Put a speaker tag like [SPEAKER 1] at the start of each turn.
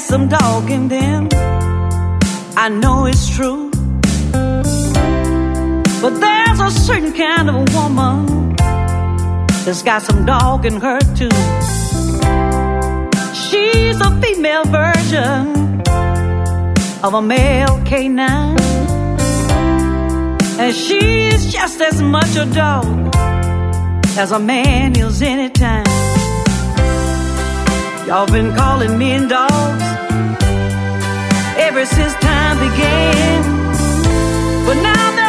[SPEAKER 1] some dog in them. I know it's true. But there's a certain kind of woman that's got some dog in her too. She's a female version of a male canine, and she's just as much a dog as a man is anytime. Y'all been calling men dogs ever since time began, but now